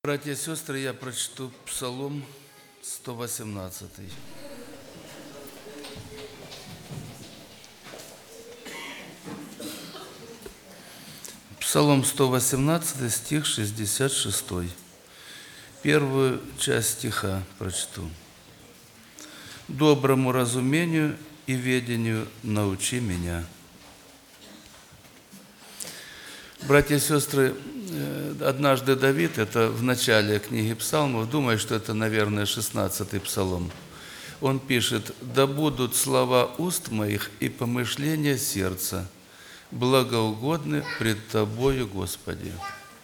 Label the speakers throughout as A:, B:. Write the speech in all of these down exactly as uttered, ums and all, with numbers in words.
A: Братья и сестры, я прочту Псалом сто восемнадцатый. Псалом сто восемнадцатый, стих шестьдесят шесть. Первую часть стиха прочту. «Доброму разумению и ведению научи меня». Братья и сестры, однажды Давид, это в начале книги Псалмов, думаю, что это, наверное, шестнадцатый псалом, он пишет: «Да будут слова уст моих и помышления сердца благоугодны пред Тобою, Господи».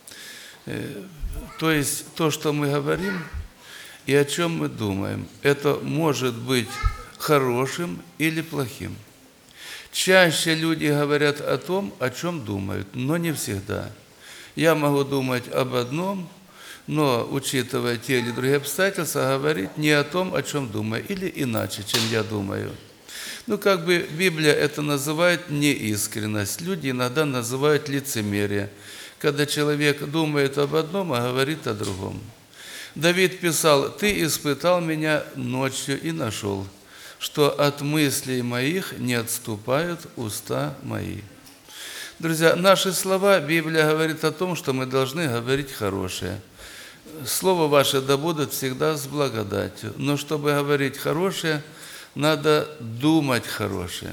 A: То есть то, что мы говорим и о чем мы думаем, это может быть хорошим или плохим. Чаще люди говорят о том, о чем думают, но не всегда. Я могу думать об одном, но, учитывая те или другие обстоятельства, говорить не о том, о чем думаю, или иначе, чем я думаю. Ну, как бы Библия это называет неискренность. Люди иногда называют лицемерие, когда человек думает об одном, а говорит о другом. Давид писал: «Ты испытал меня ночью и нашел, что от мыслей моих не отступают уста мои». Друзья, наши слова, Библия говорит о том, что мы должны говорить хорошее. Слово ваше да будет всегда с благодатью. Но чтобы говорить хорошее, надо думать хорошее.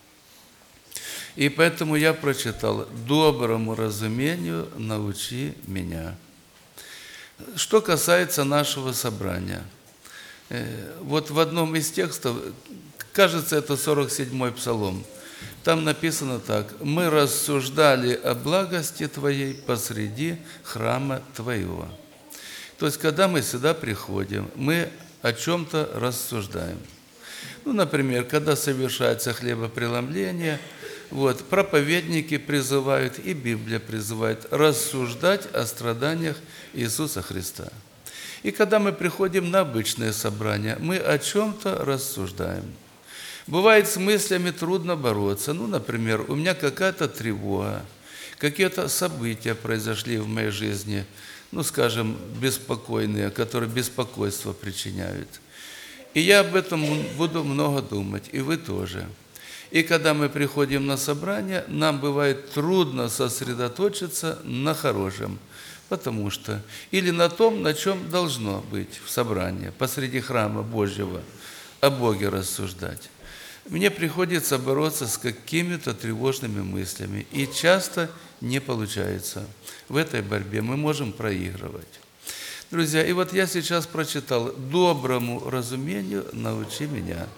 A: И поэтому я прочитал: «Доброму разумению научи меня». Что касается нашего собрания. Вот в одном из текстов, кажется, это сорок седьмой псалом, там написано так: «Мы рассуждали о благости Твоей посреди храма Твоего». То есть, когда мы сюда приходим, мы о чем-то рассуждаем. Ну, например, когда совершается хлебопреломление, вот, проповедники призывают, и Библия призывает рассуждать о страданиях Иисуса Христа. И когда мы приходим на обычное собрание, мы о чем-то рассуждаем. Бывает, с мыслями трудно бороться. Ну, например, у меня какая-то тревога, какие-то события произошли в моей жизни, ну, скажем, беспокойные, которые беспокойство причиняют. И я об этом буду много думать, и вы тоже. И когда мы приходим на собрание, нам бывает трудно сосредоточиться на хорошем, потому что или на том, на чем должно быть в собрании, посреди храма Божьего, о Боге рассуждать. Мне приходится бороться с какими-то тревожными мыслями, и часто не получается. В этой борьбе мы можем проигрывать. Друзья, и вот я сейчас прочитал: «Доброму разумению научи меня».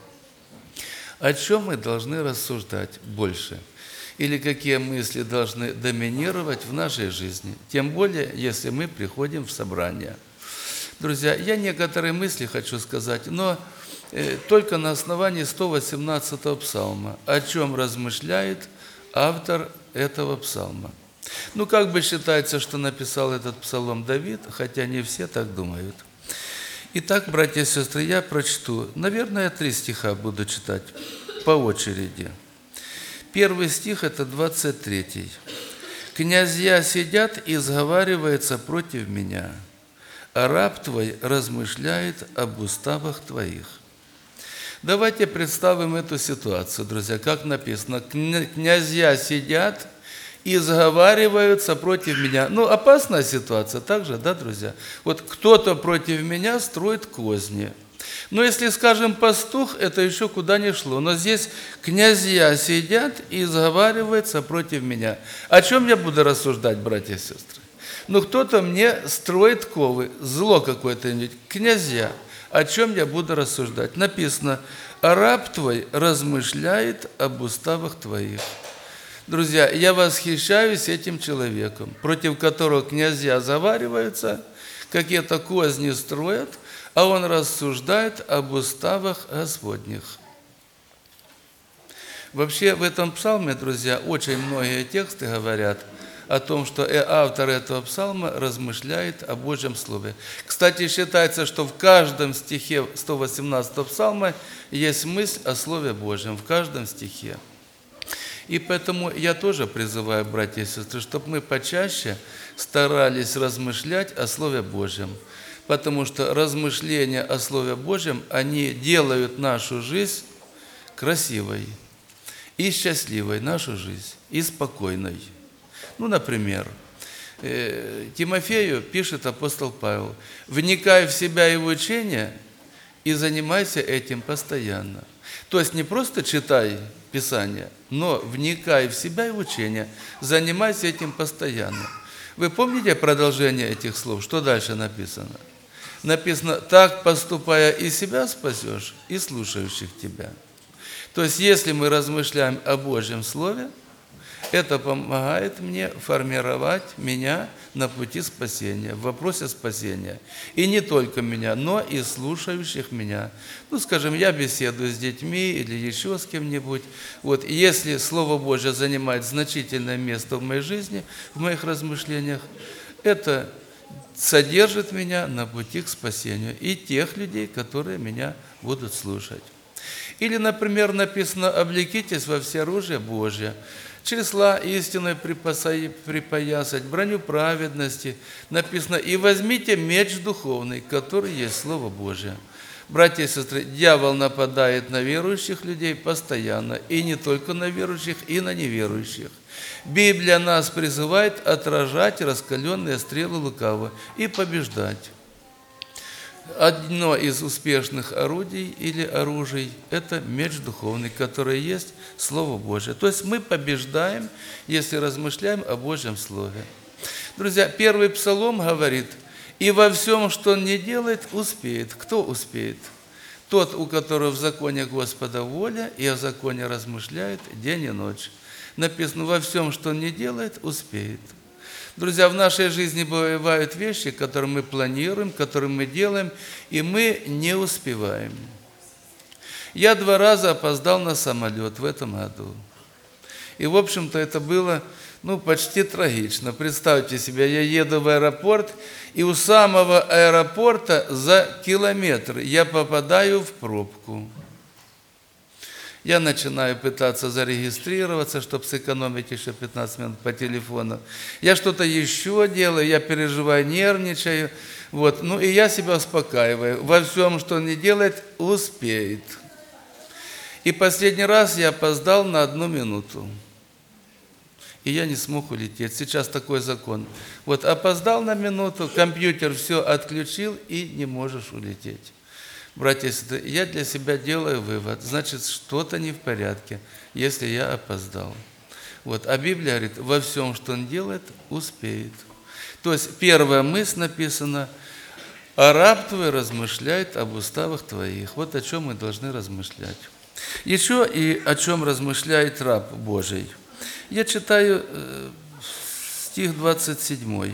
A: О чем мы должны рассуждать больше? Или какие мысли должны доминировать в нашей жизни? Тем более, если мы приходим в собрание. Друзья, я некоторые мысли хочу сказать, но только на основании сто восемнадцатого псалма, о чем размышляет автор этого псалма. Ну, как бы считается, что написал этот псалом Давид, хотя не все так думают. Итак, братья и сестры, я прочту, наверное, три стиха буду читать по очереди. Первый стих – это двадцать третий. «Князья сидят и сговариваются против меня, а раб Твой размышляет об уставах Твоих». Давайте представим эту ситуацию, друзья, как написано: «Князья сидят и сговариваются против меня». Ну, опасная ситуация также, да, друзья? Вот кто-то против меня строит козни. Но если, скажем, пастух, это еще куда ни шло. Но здесь князья сидят и сговариваются против меня. О чем я буду рассуждать, братья и сестры? Ну, кто-то мне строит ковы, зло какое-то, князья. О чем я буду рассуждать? Написано: «А раб Твой размышляет об уставах Твоих». Друзья, я восхищаюсь этим человеком, против которого князья завариваются, какие-то козни строят, а он рассуждает об уставах Господних. Вообще в этом псалме, друзья, очень многие тексты говорят о том, что автор этого псалма размышляет о Божьем Слове. Кстати, считается, что в каждом стихе сто восемнадцатого псалма есть мысль о Слове Божьем, в каждом стихе. И поэтому я тоже призываю, братья и сестры, чтобы мы почаще старались размышлять о Слове Божьем. Потому что размышления о Слове Божьем, они делают нашу жизнь красивой и счастливой, нашу жизнь, и спокойной. Ну, например, Тимофею пишет апостол Павел: «Вникай в себя и в учение, и занимайся этим постоянно». То есть не просто читай Писание, но вникай в себя и в учение, занимайся этим постоянно. Вы помните продолжение этих слов? Что дальше написано? Написано: «Так поступая, и себя спасешь, и слушающих тебя». То есть, если мы размышляем о Божьем Слове, это помогает мне формировать меня на пути спасения, в вопросе спасения. И не только меня, но и слушающих меня. Ну, скажем, я беседую с детьми или еще с кем-нибудь. Вот, и если Слово Божье занимает значительное место в моей жизни, в моих размышлениях, это содержит меня на пути к спасению и тех людей, которые меня будут слушать. Или, например, написано: «Облекитесь во всеоружие Божие, чресла истинной припоясать, броню праведности». Написано: «И возьмите меч духовный, который есть Слово Божие». Братья и сестры, дьявол нападает на верующих людей постоянно, и не только на верующих, и на неверующих. Библия нас призывает отражать раскаленные стрелы лукавого и побеждать. Одно из успешных орудий или оружий – это меч духовный, который есть Слово Божие. То есть мы побеждаем, если размышляем о Божьем Слове. Друзья, первый псалом говорит: «И во всем, что он не делает, успеет». Кто успеет? Тот, у которого в законе Господа воля, и о законе размышляет день и ночь. Написано: во всем, что он не делает, успеет. Друзья, в нашей жизни бывают вещи, которые мы планируем, которые мы делаем, и мы не успеваем. Я два раза опоздал на самолет в этом году. И, в общем-то, это было ну, почти трагично. Представьте себе, я еду в аэропорт, и у самого аэропорта за километр я попадаю в пробку. Я начинаю пытаться зарегистрироваться, чтобы сэкономить еще пятнадцать минут по телефону. Я что-то еще делаю, я переживаю, нервничаю. Вот. Ну и я себя успокаиваю. Во всем, что он не делает, успеет. И последний раз я опоздал на одну минуту. И я не смог улететь. Сейчас такой закон. Вот опоздал на минуту, компьютер все отключил, и не можешь улететь. Братья и сестры, я для себя делаю вывод, значит, что-то не в порядке, если я опоздал. Вот. А Библия говорит: во всем, что он делает, успеет. То есть первая мысль написана: «А раб твой размышляет об уставах твоих». Вот о чем мы должны размышлять. Еще и о чем размышляет раб Божий. Я читаю стих двадцать седьмой.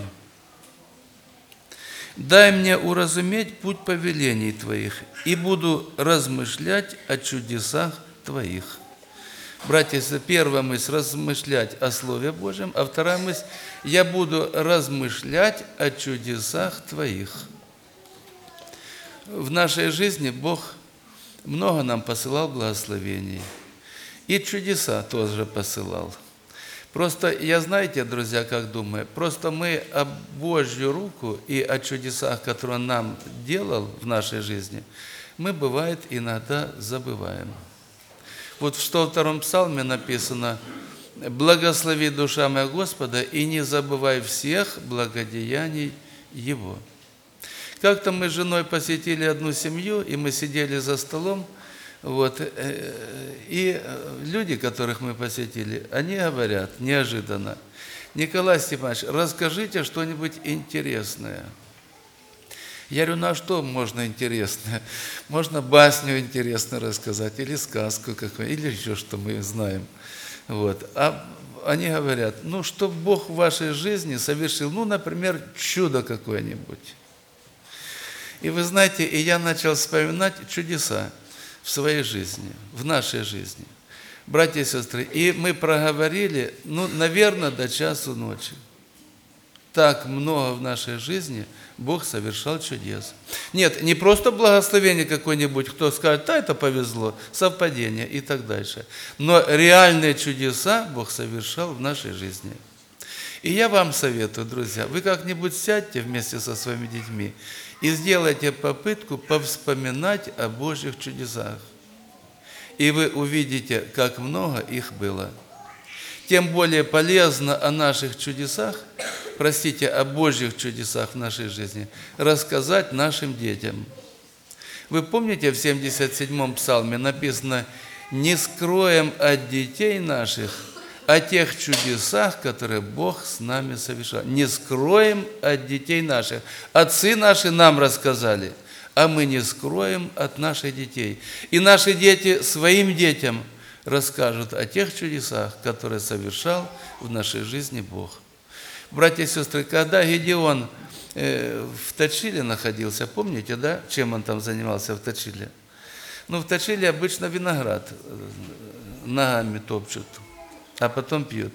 A: «Дай мне уразуметь путь повелений Твоих, и буду размышлять о чудесах Твоих». Братья, первая мысль – размышлять о Слове Божьем, а вторая мысль – я буду размышлять о чудесах Твоих. В нашей жизни Бог много нам посылал благословений, и чудеса тоже посылал. Просто я, знаете, друзья, как думаю, просто мы о Божью руку и о чудесах, которые Он нам делал в нашей жизни, мы, бывает, иногда забываем. Вот в сто втором псалме написано: «Благослови, душа моя, Господа, и не забывай всех благодеяний Его». Как-то мы с женой посетили одну семью, и мы сидели за столом, вот, и люди, которых мы посетили, они говорят неожиданно: «Николай Степанович, расскажите что-нибудь интересное». Я говорю: ну а что можно интересное? Можно басню интересно рассказать, или сказку какую, или еще что мы знаем. Вот. А они говорят: ну, что Бог в вашей жизни совершил, ну, например, чудо какое-нибудь. И вы знаете, и я начал вспоминать чудеса в своей жизни, в нашей жизни. Братья и сестры, и мы проговорили, ну, наверное, до часу ночи. так много в нашей жизни Бог совершал чудес. Нет, не просто благословение какое-нибудь, кто скажет, да, это повезло, совпадение и так дальше. Но реальные чудеса Бог совершал в нашей жизни. И я вам советую, друзья, вы как-нибудь сядьте вместе со своими детьми и сделайте попытку повспоминать о Божьих чудесах. И вы увидите, как много их было. Тем более полезно о наших чудесах, простите, о Божьих чудесах в нашей жизни, рассказать нашим детям. Вы помните, в семьдесят седьмом псалме написано: «Не скроем от детей наших о тех чудесах, которые Бог с нами совершал». Не скроем от детей наших. Отцы наши нам рассказали, а мы не скроем от наших детей. И наши дети своим детям расскажут о тех чудесах, которые совершал в нашей жизни Бог. Братья и сестры, когда Гедеон э, в Точиле находился, помните, да, чем он там занимался в Точиле? Ну, в Точиле обычно виноград ногами топчут, а потом пьют.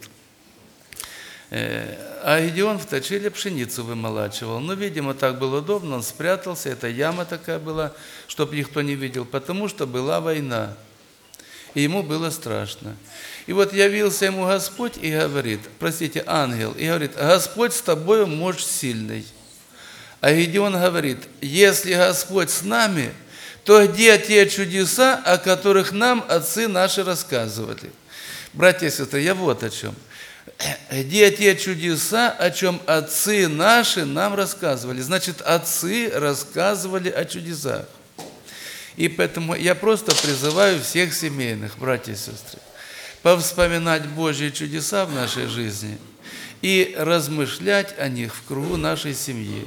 A: А Гедеон в Точиле пшеницу вымолачивал. Ну, видимо, так было удобно, он спрятался, эта яма такая была, чтобы никто не видел, потому что была война. И ему было страшно. И вот явился ему Господь и говорит, простите, ангел, и говорит: Господь с тобою, муж сильный. А Гедеон говорит: если Господь с нами, то где те чудеса, о которых нам отцы наши рассказывали? Братья и сестры, я вот о чем. Где те чудеса, о чем отцы наши нам рассказывали? Значит, отцы рассказывали о чудесах. И поэтому я просто призываю всех семейных, братья и сестры, повспоминать Божьи чудеса в нашей жизни и размышлять о них в кругу нашей семьи.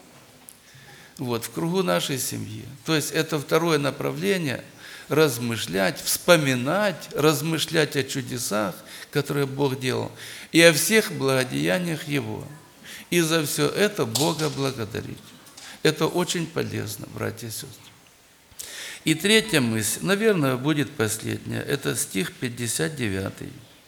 A: Вот, в кругу нашей семьи. То есть это второе направление – размышлять, вспоминать, размышлять о чудесах, которые Бог делал, и о всех благодеяниях Его. И за все это Бога благодарить. Это очень полезно, братья и сестры. И третья мысль, наверное, будет последняя, это стих пятьдесят девятый.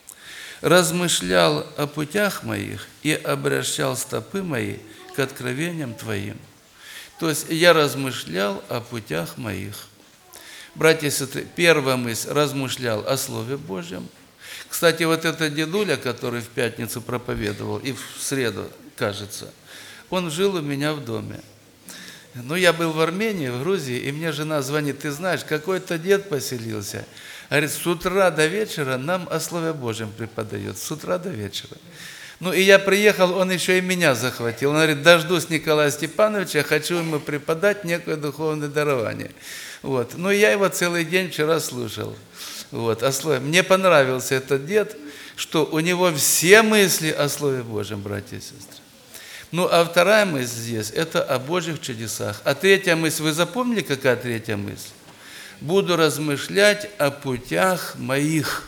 A: «Размышлял о путях моих и обращал стопы мои к откровениям Твоим». То есть я размышлял о путях моих. Братья и сестры, первая мысль – размышлял о Слове Божьем. Кстати, вот этот дедуля, который в пятницу проповедовал, и в среду, кажется, он жил у меня в доме. Ну, я был в Армении, в Грузии, и мне жена звонит: ты знаешь, какой-то дед поселился. Говорит, с утра до вечера нам о Слове Божьем преподает, с утра до вечера. Ну, и я приехал, он еще и меня захватил. Он говорит: дождусь Николая Степановича, хочу ему преподать некое духовное дарование. Вот. Ну, и я его целый день вчера слушал. Вот, о Слове. Мне понравился этот дед, что у него все мысли о Слове Божьем, братья и сестры. Ну, а вторая мысль здесь – это о Божьих чудесах. А третья мысль, вы запомнили, какая третья мысль? Буду размышлять о путях моих,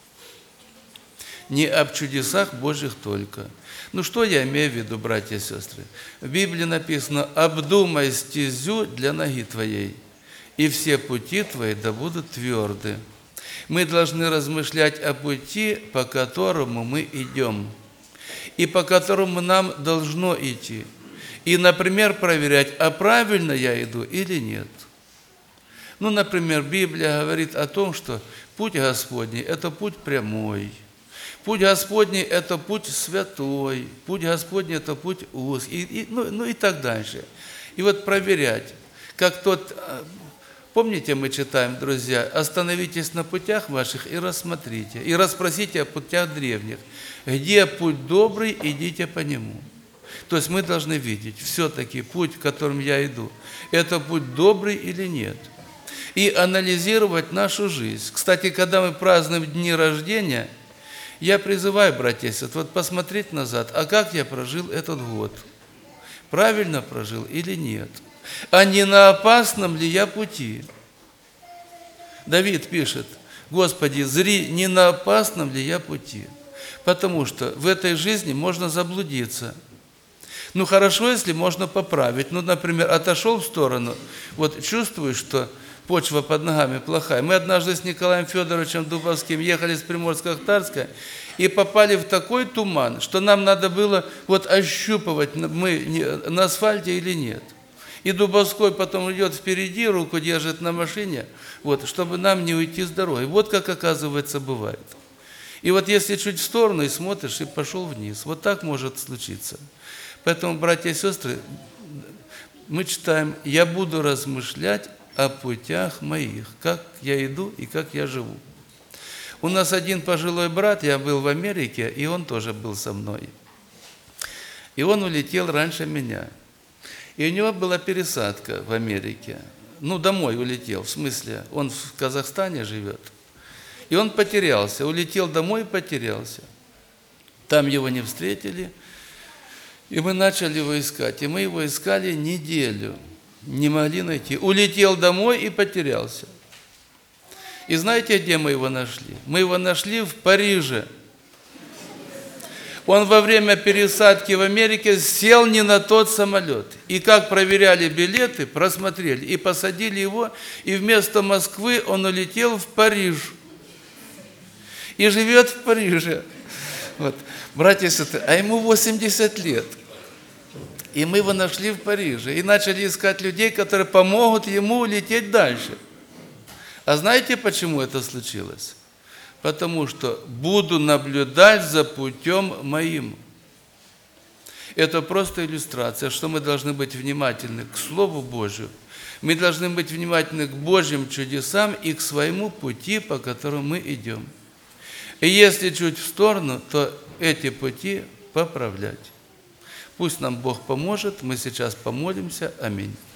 A: не об чудесах Божьих только. Ну, что я имею в виду, братья и сестры? В Библии написано: «Обдумай стезю для ноги твоей, и все пути твои да будут тверды». Мы должны размышлять о пути, по которому мы идем, и по которому нам должно идти. И, например, проверять, а правильно я иду или нет. Ну, например, Библия говорит о том, что путь Господний – это путь прямой. Путь Господний – это путь святой. Путь Господний – это путь узкий. И, и, ну, ну и так дальше. И вот проверять, как тот… Помните, мы читаем, друзья: «Остановитесь на путях ваших и рассмотрите, и расспросите о путях древних. Где путь добрый, идите по нему». То есть мы должны видеть все-таки путь, которым я иду, это путь добрый или нет. И анализировать нашу жизнь. Кстати, когда мы празднуем дни рождения, я призываю, братья и сестры, вот посмотреть назад, а как я прожил этот год? Правильно прожил или нет? А не на опасном ли я пути? Давид пишет: «Господи, зри, не на опасном ли я пути?» Потому что в этой жизни можно заблудиться. Ну, хорошо, если можно поправить. Ну, например, отошел в сторону, вот чувствую, что почва под ногами плохая. Мы однажды с Николаем Федоровичем Дубовским ехали с Приморска-Ахтарска, и попали в такой туман, что нам надо было вот ощупывать, мы на асфальте или нет. И Дубовской потом идет впереди, руку держит на машине, вот, чтобы нам не уйти с дороги. Вот как, оказывается, бывает. И вот если чуть в сторону и смотришь, и пошел вниз. Вот так может случиться. Поэтому, братья и сестры, мы читаем: «Я буду размышлять о путях моих, как я иду и как я живу». У нас один пожилой брат, я был в Америке, и он тоже был со мной. И он улетел раньше меня. И у него была пересадка в Америке. Ну, домой улетел, в смысле, он в Казахстане живет. И он потерялся, улетел домой и потерялся. Там его не встретили, и мы начали его искать. И мы его искали неделю, не могли найти. Улетел домой и потерялся. И знаете, где мы его нашли? Мы его нашли в Париже. Он во время пересадки в Америке сел не на тот самолет. И как проверяли билеты, просмотрели, и посадили его, и вместо Москвы он улетел в Париж. И живет в Париже. Вот. Братья и сестры, а ему восемьдесят лет. И мы его нашли в Париже. И начали искать людей, которые помогут ему улететь дальше. А знаете, почему это случилось? Потому что буду наблюдать за путем моим. Это просто иллюстрация, что мы должны быть внимательны к Слову Божию. Мы должны быть внимательны к Божьим чудесам и к своему пути, по которому мы идем. И если чуть в сторону, то эти пути поправлять. Пусть нам Бог поможет. Мы сейчас помолимся. Аминь.